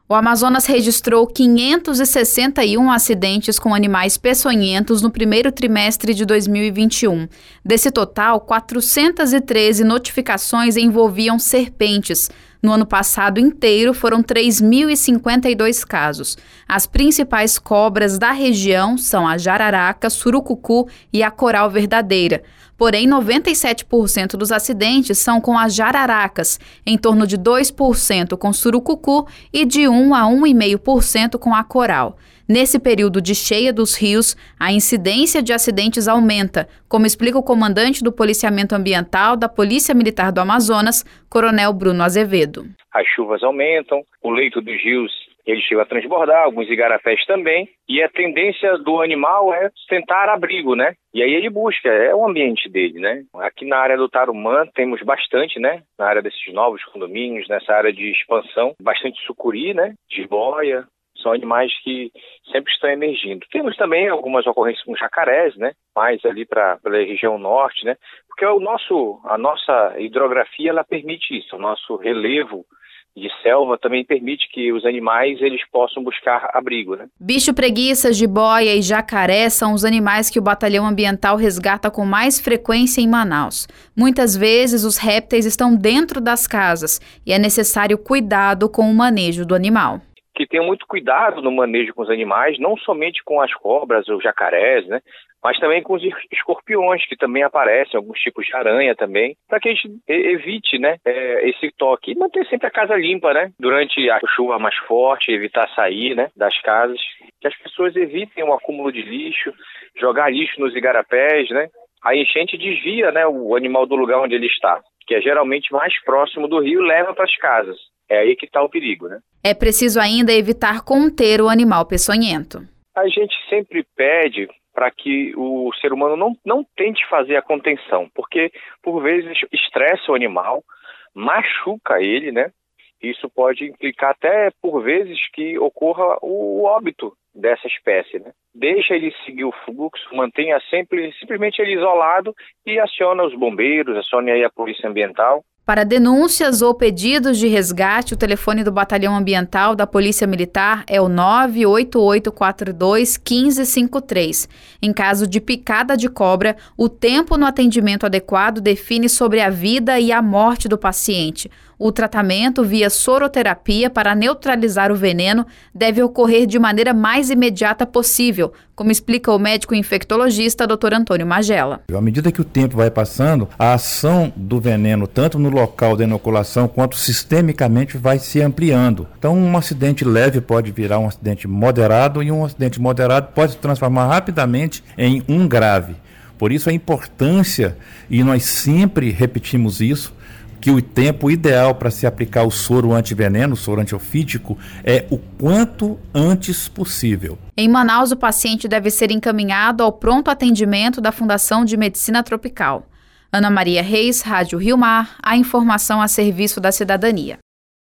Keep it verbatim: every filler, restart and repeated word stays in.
O Amazonas registrou quinhentos e sessenta e um acidentes com animais peçonhentos no primeiro trimestre de dois mil e vinte e um. Desse total, quatrocentas e treze notificações envolviam serpentes. No ano passado inteiro, foram três mil e cinquenta e dois casos. As principais cobras da região são a jararaca, surucucu e a coral verdadeira. Porém, noventa e sete por cento dos acidentes são com as jararacas, em torno de dois por cento com surucucu e de um a um vírgula cinco por cento com a coral. Nesse período de cheia dos rios, a incidência de acidentes aumenta, como explica o comandante do Policiamento Ambiental da Polícia Militar do Amazonas, Coronel Bruno Azevedo. As chuvas aumentam, o leito dos rios ele chega a transbordar, alguns igarapés também, e a tendência do animal é tentar abrigo, né? E aí ele busca, é o ambiente dele, né? Aqui na área do Tarumã temos bastante, né? Na área desses novos condomínios, nessa área de expansão, bastante sucuri, né? Jiboia, são animais que sempre estão emergindo. Temos também algumas ocorrências com jacarés, né? Mais ali para a região norte, né? Porque o nosso, a nossa hidrografia, ela permite isso, o nosso relevo de selva também permite que os animais eles possam buscar abrigo, né? Bicho preguiça, jiboia e jacaré são os animais que o Batalhão Ambiental resgata com mais frequência em Manaus. Muitas vezes os répteis estão dentro das casas e é necessário cuidado com o manejo do animal. Que tenham muito cuidado no manejo com os animais, não somente com as cobras ou jacarés, né? Mas também com os escorpiões, que também aparecem, alguns tipos de aranha também, para que a gente evite, né, esse toque. E manter sempre a casa limpa, né? Durante a chuva mais forte, evitar sair, né, das casas. Que as pessoas evitem o acúmulo de lixo, jogar lixo nos igarapés, né? A enchente desvia, né, o animal do lugar onde ele está, que é geralmente mais próximo do rio, leva para as casas. É aí que está o perigo, né? É preciso ainda evitar conter o animal peçonhento. A gente sempre pede para que o ser humano não, não tente fazer a contenção, porque por vezes estressa o animal, machuca ele, né? Isso pode implicar até por vezes que ocorra o óbito dessa espécie, né? Deixa ele seguir o fluxo, mantenha sempre, simplesmente ele isolado e aciona os bombeiros, acione aí a Polícia Ambiental. Para denúncias ou pedidos de resgate, o telefone do Batalhão Ambiental da Polícia Militar é o nove oito oito quatro dois um cinco cinco três. Em caso de picada de cobra, o tempo no atendimento adequado define sobre a vida e a morte do paciente. O tratamento via soroterapia para neutralizar o veneno deve ocorrer de maneira mais imediata possível, como explica o médico infectologista doutor Antônio Magela. À medida que o tempo vai passando, a ação do veneno, tanto no local da inoculação quanto sistemicamente, vai se ampliando. Então, um acidente leve pode virar um acidente moderado e um acidente moderado pode se transformar rapidamente em um grave. Por isso a importância, e nós sempre repetimos isso, que o tempo ideal para se aplicar o soro antiveneno, o soro antiofídico, é o quanto antes possível. Em Manaus, o paciente deve ser encaminhado ao pronto atendimento da Fundação de Medicina Tropical. Ana Maria Reis, Rádio Rio Mar, a informação a serviço da cidadania.